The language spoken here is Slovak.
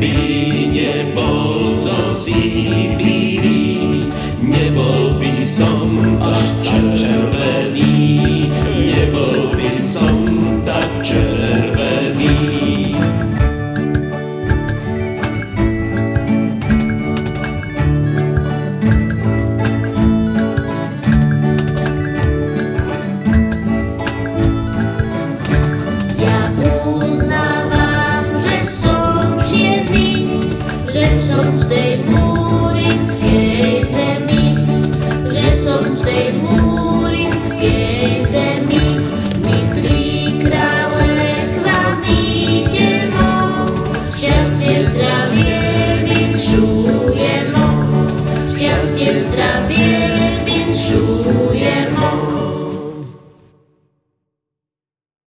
by nebol zo Sibíry, nebol by som až červený, nebol by som tak červený. Som z tej múrinskej zemi, že som z tej múrinskej zemi. My tri krále k vám idemo, šťastie, zdravie